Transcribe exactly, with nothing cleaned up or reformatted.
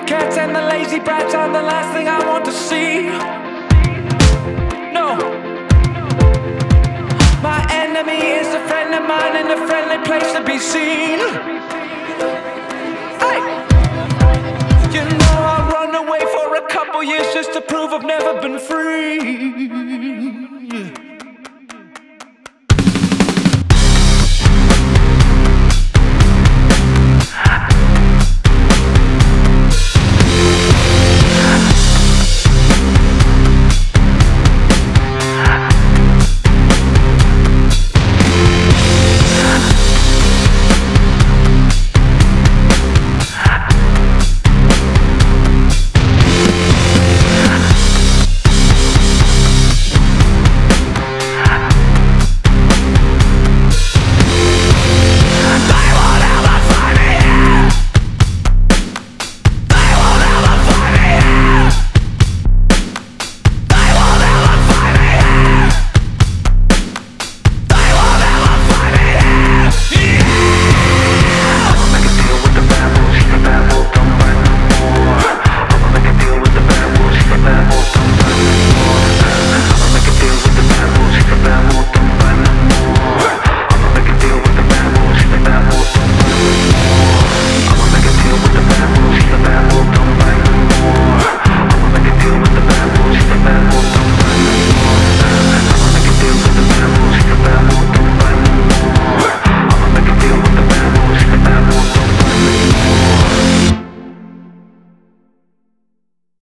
cats and the lazy brats are the last thing I want to see. No. My enemy is a friend of mine and a friendly place to be seen. Hey! You know I'll run away for a couple years just to prove I've never been free.